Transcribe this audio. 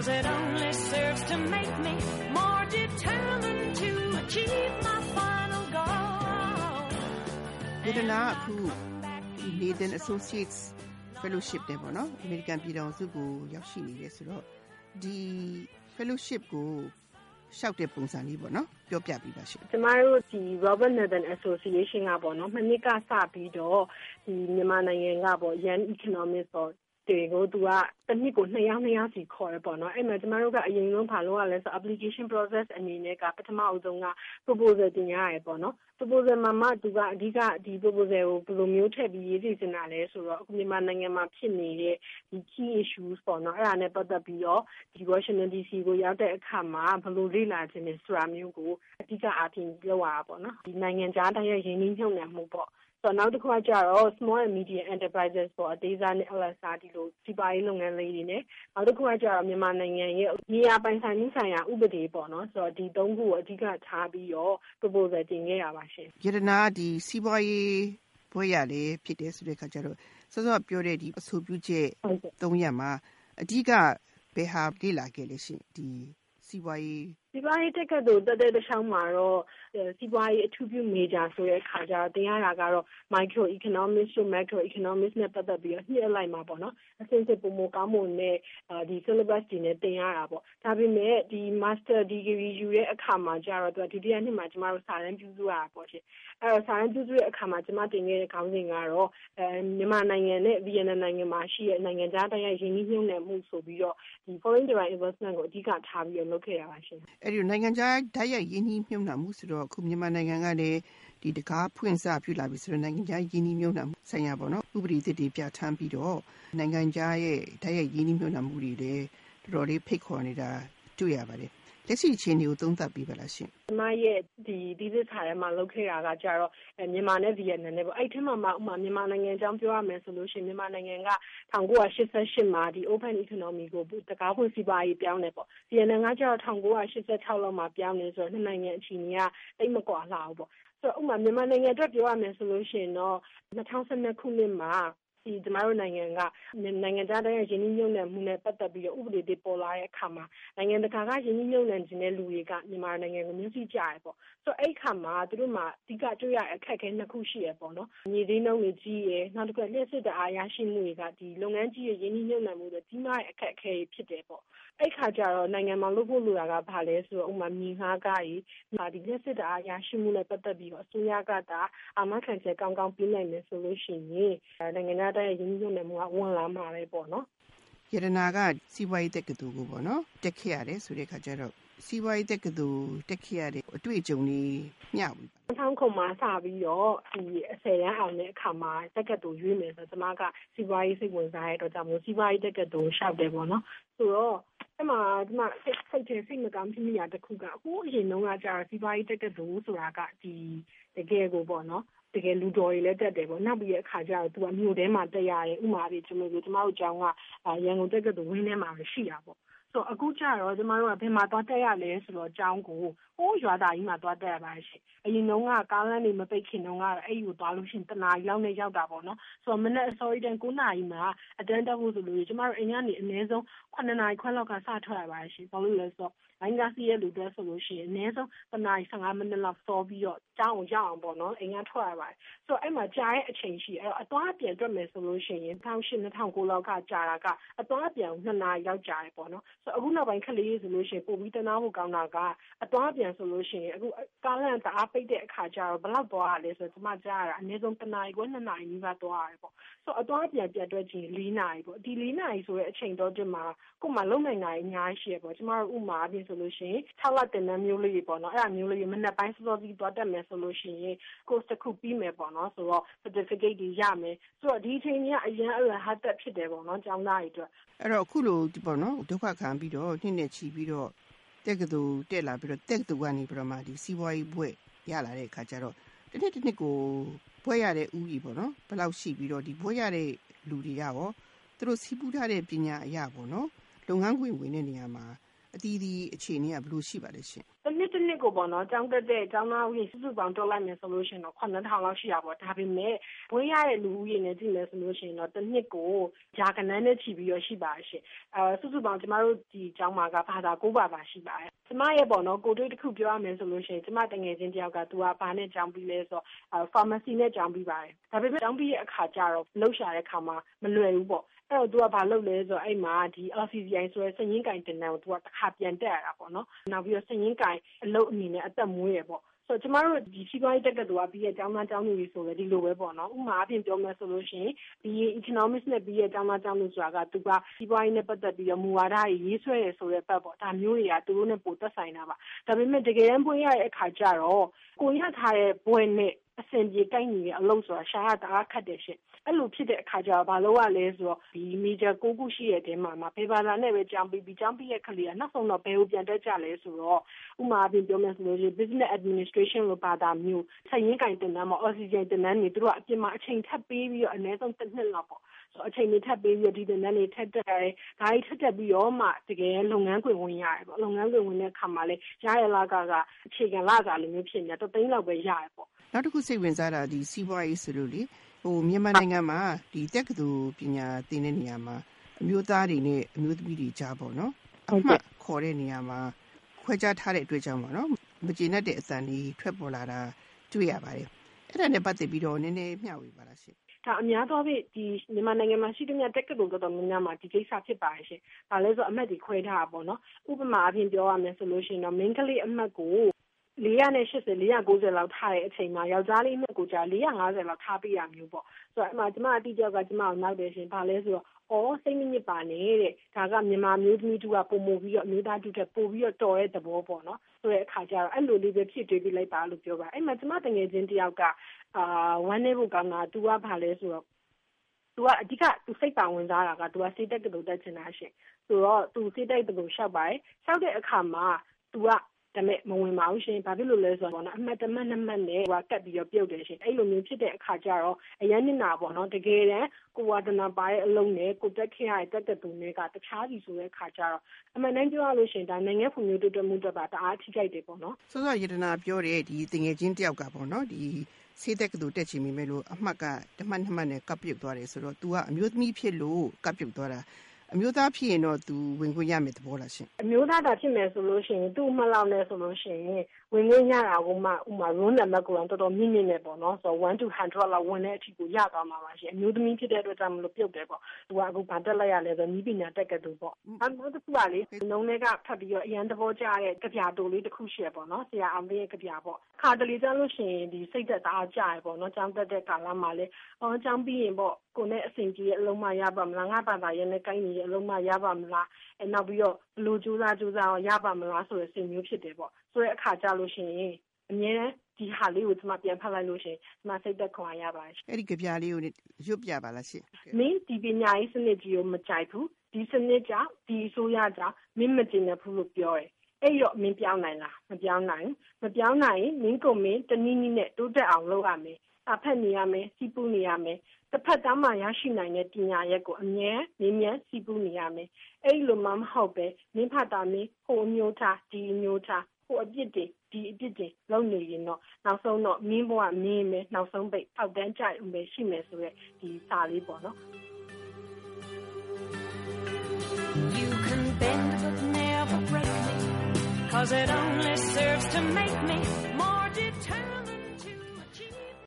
it only serves to make me more determined to achieve my final goal. ယတနာအခုဒီ Nathan Associates Fellowship တဲ့ပေါ့နော် American ပြည်ထောင်စုကိုရောက်ရှိနေတယ်ဆိုတော့ဒီ Fellowship ကိုရှောက်တဲ့ပုံစံလေးပေါ့နော်ပြောပြပြပါရှင်ကျမတို့ဒီ Robert Nathan Association ကပေါ့နော်မနှစ်ကစပြီးတော့ဒီမြန်မာနိုင်ငံကပေါ့ Young Economist ပေါ့တွေကိုသူကတစ်နှစ်ကို2ယောက်စီခေါ်ရပေါ့နော်အဲ့မှာကျမတို့ကအရင်ဆုံးဘာလို့လဲဆို application process အနေနဲ့ကပထမအဆုံးက proposal တင်ရတယ်ပေါ့နော် proposal မှာသူကအဓိကဒီ proposal ကိုဘယ်လိုမျိုးထည့်ပြီးရေးစီစဉ်တာလဲဆိုတော့အခုမြန်မာနိုင်ငံမှာဖြစ်နေတဲ့ဒီ key issues ပေါ့နော်အဲ့ဒါနဲ့ပတ်သက်ပြီးတော့ဒီ Washington DC ကိုရောက်တဲ့အခါမှာဘယ်လိုလေ့လာခြင်းလဲဆိုတာမျိုးကိုအဓိကအားဖြင့်ပြောရတာပေါ့နော်ဒီနိုင်ငံခြားတိုင်းရဲ့ရင်းနှီးမြှုပ်နှံမှုပေါ့ဆိုတော့နောက်တစ်ခုကကြတော့ small and medium enterprises ပေါ့အသေးစားနဲ့ LSR ဒီလိုစီးပွားရေးလုပ်ငန်းလေးတွေနဲ့နောက်တစ်ခုကကြတော့မြန်မာနိုင်ငံရဲ့နေရာပိုင်ဆိုင်မှုဆိုင်ရာဥပဒေပေါ့နော်ဆိုတော့ဒီ၃ခုကိုအဓိကထားပြီးတော့ proposal တင်ခဲ့ရပါရှင်ယတနာဒီစီးပွားရေးဘွဲ့ရလည်းဖြစ်တယ်ဆိုတဲ့အခါကျတော့စောစောပြောတဲ့ဒီအဆိုပြုချက်၃ရပ်မှာအဓိကဘယ်ဟာလေ့လာခဲ့လဲရှင်ဒီစီးပွားရေးတက္ကသိုလ်တက်တဲ့တစ်ချောင်းမှာတော့စီးပွားရေးအထူးပြု major ဆိုတဲ့အခါကျတော့သင်ရတာကတော့ micro economics နဲ့ macro economics နဲ့ပတ်သက်ပြီးတော့နှစ်အလိုက်မှာပေါ့နော်အစဉ်စစ်ပုံမကောင်းမွန်တဲ့ဒီ syllabus တွေနဲ့သင်ရတာပေါ့ဒါပေမဲ့ဒီ master degree ယူတဲ့အခါမှာကျတော့သူကဒုတိယနှစ်မှာကျမတို့စာတမ်းပြုစုရတာပေါ့ရှင်အဲ့တော့စာတမ်းပြုစုတဲ့အခါမှာကျမတင်ခဲ့တဲ့ခေါင်းစဉ်ကတော့မြန်မာနိုင်ငံနဲ့ဗီယက်နမ်နိုင်ငံမှာရှိတဲ့နိုင်ငံခြားတိုင်းရဲ့ရင်းနှီးမြှုပ်နှံမှုဆိုပြီးတော့ဒီ foreign direct investment ကိုအဓိကထားပြီးတော့လုပ်ခဲ့ရပါရှင်အဲ့ဒီနိုင်ငံခြားဓာတ်ရိုက်ရင်းနှီးမြှုပ်နှံမှုဆိုတော့အခုမြန်မာနိုင်ငံကလည်းဒီတကားဖွင့်စပြုလာပြီဆိုတော့နိုင်ငံခြားရင်းနှီးမြှုပ်နှံမှုဆိုင်ရာပေါ့နော်ဥပဒေသစ်တွေပြဋ္ဌာန်းပြီးတော့နိုင်ငံခြားရဲ့ဓာတ်ရိုက်ရင်းနှီးမြှုပ်နှံမှုတွေလည်းတော်တော်လေးဖိတ်ခေါ်နေတာတွေ့ရပါတယ်လက်ရှိအခြေအနေကိုသုံးသပ်ပြီးပါလားရှင်ကျမရဲ့ဒီသစ်စာထဲမှာလုပ်ခဲ့တာကကြတော့မြန်မာနဲ့ဗီယက်နမ်နဲ့ပေါ့အဲ့ဒီမှာဥမာမြန်မာနိုင်ငံအကြောင်းပြောရမယ်ဆိုလို့ရှိရင်မြန်မာနိုင်ငံက1988မှာဒီ open economy ကိုတကားဖွင့်စီးပွားရေးပြောင်းတယ်ပေါ့ဗီယက်နမ်ကကြတော့1986လောက်မှာပြောင်းနေဆိုတော့နှစ်နိုင်ငံအခြေအနေကတိတ်မကွာလှဘူးပေါ့ဆိုတော့ဥမာမြန်မာနိုင်ငံအတွက်ပြောရမယ်ဆိုလို့ရှိရင်တော့2012ခုနှစ်မှာဒီကျမတို့နိုင်ငံကနိုင်ငံခြားတိုင်းရင်းနှီးမြှုပ်နှံမှုနဲ့ပတ်သက်ပြီးတော့ဥပဒေတွေပေါ်လာတဲ့အခါမှာနိုင်ငံတကာကရင်းနှီးမြှုပ်နှံခြင်းတဲ့လူတွေကမြန်မာနိုင်ငံကိုမျက်စိကျရပေါ့ဆိုတော့အဲ့ခါမှာသူတို့မှာအဓိကတွေ့ရအခက်အခဲနှစ်ခုရှိရပေါ့နော်မြေသိမ်းနှုန်းတွေကြီးရယ်နောက်တစ်ခုလျှက်စစ်တအားရရှိမှုတွေကဒီလုပ်ငန်းကြီးရဲ့ရင်းနှီးမြှုပ်နှံမှုတွေကြီးမားတဲ့အခက်အခဲဖြစ်တယ်ပေါ့အဲ့ခါကျတော့နိုင်ငံမှာလုပ်ဖို့လိုတာကဘာလဲဆိုတော့ဥမာမြေငှားကားကြီးဒီလျှက်စစ်တအားရရှိမှုနဲ့ပတ်သက်ပြီးတော့အစိုးရကအာမခံချက်ကောင်းကောင်းပေးနိုင်မယ်ဆိုလို့ရှိရင်နိုင်ငံသားတိုင်းရင်းနှီးမြှုပ်နှံမှုကဝင်လာမှာပဲပေါ့နော်ယတနာကစီးပွားရေးတက္ကသိုလ်ကိုပေါ့နော်တက်ခဲ့ရတယ်ဆိုတဲ့အခါကျတော့စီးပွားရေးတက္ကသိုလ်တက်ခဲ့ရတဲ့အတွေ့အကြုံလေးမျှဝေပါ 2000ခုမှာစပြီးတော့ဒီ10ရန်အောင်တဲ့အခါမှာတက္ကသိုလ်ရွေးမယ်ဆိုတော့ကျွန်မကစီးပွားရေးစိတ်ဝင်စားရတဲ့အတွက်ကြောင့်စီးပွားရေးတက္ကသိုလ်ရှောက်တယ်ပေါ့နော်ဆိုတော့အဲ့မှာကျွန်မစိတ်မကောင်းဖြစ်မိတာတစ်ခုကအခုအရင်တုန်းကကြာစီးပွားရေးတက္ကသိုလ်ဆိုတာကဒီတကယ်ကိုပေါ့နော်တကယ်လူတော်တွေလည်းတက်တယ်ပေါ့နောက်ပြီးတဲ့အခါကျတော့သူကမြို့ထဲမှာတက်ရတယ်ဥမာပြီးကျွန်တော်တို့ကျောင်းကရန်ကုန်တက္ကသိုလ်ဝင်းထဲမှာရှိတာပေါ့ဆိုအခုကျတော့ကျမတို့ကဘယ်မှာသွားတက်ရလဲဆိုတော့ကျောင်းကိုရွာသားကြီးမှာသွားတက်ရပါရှိအရင်တုန်းကကားလမ်းတွေမပိတ်ခင်တုန်းကအဲ့ကိုသွားလို့ရှိရင်တနားရီလောက်နဲ့ရောက်တာပေါ့နော်ဆိုတော့မနေ့အစောကြီးတန်း9နာရီမှာအတန်းတက်ဖို့ဆိုလို့ကျမတို့အိမ်ကနေအနည်းဆုံး9နာရီခွဲလောက်ကစထွက်ရပါရှိဘာလို့လဲဆိုတော့ဘိုင်းကားစီးရဲ့လူတွေဆိုလို့ရှိရင်အနည်းဆုံးတနာရီ15မိနစ်လောက်စောပြီးတော့ကျောင်းကိုရောက်အောင်ပေါ့နော်အိမ်ကထွက်ရပါတယ်ဆိုတော့အဲ့မှာကြားရဲ့အချိန်ရှိအဲ့တော့အသွားအပြန်တွက်မယ်ဆိုလို့ရှိရင်2008-2009လောက်ကကြာတာကအသွားအပြန်2နာရီလောက်ကြာတယ်ပေါ့နော်ဆိုတော့အခုနောက်ပိုင်းခလေးဆိုလို့ရှိရင်ပို့ပြီးတနာဖို့ကောင်းတာကအသွားအပြန်ဆိုလို့ရှိရင်အခုကားလမ်းတအားပိတ်တဲ့အခါကျတော့ဘယ်လောက်သွားရလဲဆိုတော့ကျမကြားရတာအနည်းဆုံး1နာရီခွဲ2နာရီနီးပါးသွားရတယ်ပေါ့ဆိုတော့အသွားအပြန်ပြတ်တွက်ခြင်း4နာရီပေါ့ဒီ4နာရီဆိုတဲ့အချိန်တော့ဒီမှာကို့မှာလုံနိုင်တာအများကြီးရှိရပေါ့ကျမတို့ဥမာအပြင်ဆိုလို့ရှိရင်6လတင်တဲ့မျိုးလေးတွေပေါ့နော်အဲ့ဒါမျိုးလေးတွေမနေ့ပိုင်းစောစောစီးသွားတက်မယ်ဆိုလို့ရှိရင် course တစ်ခုပြီးမယ်ပေါ့နော်ဆိုတော့ certificate တွေရမယ်ဆိုတော့ဒီအချိန်ကြီးကအရင်အဟာတက်ဖြစ်တယ်ပေါ့နော်ကျောင်းသားတွေအတွက်အဲ့တော့အခုလိုဒီပေါ့နော်ဒုက္ခခံပြီးတော့နှစ်နဲ့ချီပြီးတော့တက္ကသိုလ်တက်လာပြီးတော့တက္ကသိုလ်ကနေပြီးတော့မှဒီစီးပွားရေးဘွဲ့ရလာတဲ့အခါကျတော့တစ်နှစ်ကိုဘွဲ့ရတဲ့ဦးကြီးပေါ့နော်ဘယ်လောက်ရှိပြီးတော့ဒီဘွဲ့ရတဲ့လူတွေကရောသူတို့စီးပူးထားတဲ့ပညာအရာပေါ့နော်လုပ်ငန်းခွင်ဝင်တဲ့နေရာမှာအသီးသီးအခြေအနေကဘယ်လိုရှိပါလဲရှင်။တစ်နှစ်ကိုပေါ့နော်ကျောင်းတက်တဲ့ကျောင်းသားဦးရေစုစုပေါင်းတွက်လိုက်မယ်ဆိုလို့ရှိရင်တော့9000လောက်ရှိတာပေါ့ဒါပေမဲ့ဘွေးရတဲ့လူဦးရေနဲ့ကြည့်မယ်ဆိုလို့ရှိရင်တော့တစ်နှစ်ကိုဂျာကနန်းနဲ့ချီပြီးတော့ရှိပါရှင်။စုစုပေါင်းကျမတို့ဒီကျောင်းမှာကဘာသာ9ဘာသာရှိပါတယ်။ကျမရဲ့ပေါ့နော်ကိုတွေ့တစ်ခုပြောရမယ်ဆိုလို့ရှိရင်ကျမတငယ်ချင်းတယောက်ကသူကဘာနဲ့ကျောင်းပြီးလဲဆိုတော့pharmacy နဲ့ကျောင်းပြီးပါတယ်။ဒါပေမဲ့ကျောင်းပြီးရဲ့အခါကျတော့လှုပ်ရှားတဲ့အခါမှာမလွယ်ဘူးပေါ့။အဲ့တော့သူကဘာလုပ်လဲဆိုတော့အဲ့မှာဒီ LCCI ဆိုတဲ့စည်ရင်းကင်တင်တန်းကိုသူကတစ်ခါပြန်တက်ရတာပေါ့နော်။နောက်ပြီးတော့စည်ရင်းကင်အလုပ်အနေနဲ့အသက်မွေးရပေါ့ဆိုတော့ကျမတို့ဒီစီးပွားရေးတက္ကသိုလ်ကပြီးရဲ့ကျောင်းသားကျောင်းသူတွေဆိုလည်းဒီလိုပဲပေါ့နော်ဥပမာအပြင်ပြောမယ်ဆိုလို့ရှိရင်ဒီ economics နဲ့ပြီးရဲ့ကျောင်းသားကျောင်းသူဆိုတာကသူကစီးပွားရေးနဲ့ပတ်သက်ပြီးတော့မူဝါဒရေးဆွဲရဆိုတဲ့ဘက်ပေါ့ဒါမျိုးတွေကသူတို့နဲ့ပိုသက်ဆိုင်တာပါဒါပေမဲ့တကယ်တမ်းပွင့်ရတဲ့အခါကျတော့ကိုရထားတဲ့ဘွဲနဲ့အစင်ပြေကိုက်ညီတဲ့အလုပ်ဆိုတာရှာရတာခက်တယ်ရှင့်အဲ့လိုဖြစ်တဲ့အခါကျတော့ဘာလို့ရလဲဆိုတော့ဒီ major 6ခုရှိတဲ့တဲမှာဘယ်ဘာသာနဲ့ပဲကျောင်းပြီးကျောင်းပြီးရဲ့ကလေးကနောက်ဆုံးတော့ဘယ်ကိုပြန်တက်ကြလဲဆိုတော့ဥမာအပြင်ပြောမယ်ဆိုလို့ရှိရင် business administration လို့ဘာသာမျိုးဆက်ရင်းကင်တင်တန်းမှာ oxygen တင်တန်းနေသူတို့ကအပြင်မှာအချိန်ထပ်ပေးပြီးတော့အနည်းဆုံးတစ်နှစ်လောက်ပေါ့ဆိုအချိန်တွေထပ်ပေးပြီးတော့ဒီတင်တန်းတွေထပ်တက်ရတယ်ဒါကြီးထပ်တက်ပြီးတော့မှတကယ်လုပ်ငန်းခွင်ဝင်ရတယ်ပေါ့လုပ်ငန်းခွင်ဝင်တဲ့အခါမှာလေရရလာကအခြေခံလာကလိုမျိုးဖြစ်နေတာ3သိန်းလောက်ပဲရတယ်ပေါ့နောက်တစ်ခုစိတ်ဝင်စားတာဒီစီးပွားရေးဆိုလို့လေမြန်မာနိုင်ငံမှာဒီတက္ကသိုလ်ပညာသင်တဲ့နေရာမှာအမျိုးသားတွေနဲ့အမျိုးသမီးတွေကြားပေါ့နော်အမှတ်ခေါ်တဲ့နေရာမှာခွဲခြားထားတဲ့အတွက်ကြောင့်ပေါ့နော်မကျေနပ်တဲ့အသံတွေထွက်ပေါ်လာတာတွေ့ရပါတယ်အဲ့ဒါနဲ့ပတ်သက်ပြီးတော့နည်းနည်းမျှဝေပါလားရှင်ဒါအများသောဖြင့်ဒီမြန်မာနိုင်ငံမှာရှိတဲ့တက္ကသိုလ်တော်တော်များများမှာဒီကိစ္စဖြစ်ပါတယ်ရှင်။ဒါလည်းဆိုအမှတ်တွေခွဲထားတာပေါ့နော်။ဥပမာအပြင်ပြောရမယ်ဆိုလို့ရှိရင်တော့မိန်းကလေးအမှတ်ကို480 490လောက်ထားတဲ့အချိန်မှာယောက်ျားလေးအမှတ်ကိုကြာ450လောက်ထားပေးရမျိုးပေါ့။ဆိုတော့အမှကျမအတိအကျကကျမကိုနောက်တယ်ရှင်။ဘာလဲဆိုတော့စိတ်မညစ်ပါနဲ့တဲ့ဒါကမြန်မာမျိုးသမီးတူကပုံမို့ပြီးတော့အမျိုးသားတူတက်ပို့ပြီးတော့တော်တဲ့သဘောပေါ့နော်ဆိုတဲ့အခါကျတော့အဲ့လိုလေးပဲဖြစ်တွေးပြီးလိုက်ပါလို့ပြောပါအဲ့မှာကျမတငယ်ချင်းတယောက်ကဝမ်းနေဖို့ကောင်းတာ तू ကဘာလဲဆိုတော့ तू ကအဓိက तू စိတ်ပါဝင်စားတာက तू ကစိတ်တက်ကတူတက်ချင်တာရှင်ဆိုတော့ तू စိတ်တက်တူရှောက်ပါတယ်ရှောက်တဲ့အခါမှာ तू ကဒါမဲ့မဝင်ပါဘူးရှင်ဘာဖြစ်လို့လဲဆိုတော့နော်အမှတ်တမှတ်နဲ့ဟိုကတ်ပြီးတော့ပြုတ်တယ်ရှင်အဲ့လိုမျိုးဖြစ်တဲ့အခါကျတော့အရင်နစ်နာပေါ့နော်တကယ်တမ်းကိုဝါဒနာပါတဲ့အလုံးနဲ့ကိုတက်ခဲ့ရတဲ့တက်တူတွေကတခြားစီဆိုတဲ့အခါကျတော့အမှန်တမ်းပြောရလို့ရှင်ဒါနိုင်ငံဖွံ့ဖြိုးတိုးတက်မှုတွေပါတအားထိခိုက်တယ်ပေါ့နော်စောစောရတနာပြောတဲ့ဒီတငယ်ချင်းတယောက်ကပေါ့နော်ဒီစေတက်ကတူတက်ချင်မိမယ်လို့အမှတ်ကတမှတ်နှစ်မှတ်နဲ့ကပ်ပြုတ်သွားတယ်ဆိုတော့ तू ကအမျိုးသမီးဖြစ်လို့ကပ်ပြုတ်သွားတာအမျိုးသားဖြစ်ရင်တော့ तू ဝင်ခွင့်ရမယ်သဘောလားရှင်အမျိုးသားတာဖြစ်မယ်ဆိုလို့ရှိရင်သူ့မှလောက်နဲ့ဆိုလို့ရှိရင်ဝင်ခွင့်ရတာကမှဥမာ room number ကိုတော့တော်တော်မြင့်မြင့်နဲ့ပေါ့နော်ဆိုတော့1 to 100လောက်ဝင်တဲ့အထိကိုရသွားမှာပါရှင်အမျိုးသမီးဖြစ်တဲ့အတွက်ကြောင့်မလို့ပြုတ်တယ်ပေါ့သူကအခုဗာတက်လိုက်ရလဲဆိုနီးပညာတက်ကတူပေါ့နောက်တစ်ခုပါလေနှုံးတွေကဖတ်ပြီးတော့အရန်သဘောကျတဲ့ကြပြတိုလေးတစ်ခုရှိရပေါ့နော်ဆရာအောင်လေးရဲ့ကြပြပေါ့ခါတလေကျလို့ရှိရင်ဒီစိတ်သက်သာကြရပေါ့နော်ကျောင်းတက်တဲ့ကာလမှာလေကျောင်းပြီးရင်ပေါ့ကိုနဲ့အစဉ်ကြီးရဲ့အလုံးမရပါမလားငါဘာသာရဲ့နဲ့ကိုင်းနေရဲ့အလုံးမရပါမလားနောက်ပြီးတော့ဘလို့ကြိုးစားရပါမလားဆိုတဲ့စိတ်မျိုးဖြစ်တယ်ပေါ့ဆိုတဲ့အခါကြလို့ရှိရင်အမြဲတမ်းဒီဟာလေးကိုကျွန်မပြန်ဖတ်လိုက်လို့ရှိရင်ကျွန်မစိတ်သက်ခွန်အားရပါတယ်အဲ့ဒီကြပြလေးကိုရွတ်ပြပါလားရှင်မင်းဒီပညာရေးစနစ်ကြီးကိုမကြိုက်ဘူးဒီစနစ်ကြောင့်ဒီအစိုးရကြောင့်မင်းမကျင်တဲ့ဘူးလို့ပြောတယ်အဲ့တော့မင်းပြောင်းနိုင်လားမပြောင်းနိုင်မပြောင်းနိုင်မင်းကိုမင်းတနည်းနည်းနဲ့တိုးတက်အောင်လုပ်ရမယ်အဖက်နေရမယ်စီးပူးနေရမယ်တစ်ဖက်သားမှရရှိနိုင်တဲ့ပညာရက်ကိုအမြဲမြဲစီးပူးနေရမယ်အဲ့လိုမှမဟုတ်ပဲမင်းဖတ်တာမင်းဟိုအမျိုးသားဒီအမျိုးသားဟိုအပြစ်တွေဒီအပြစ်တွေလုံးနေရင်တော့နောက်ဆုံးတော့မင်းဘဝမင်းပဲနောက်ဆုံးပိတ်အောက်တန်းကြုံပဲရှိမယ်ဆိုရက်ဒီစာလေးပေါ့နော် You can bend but never break me 'cause it only serves to make me more determined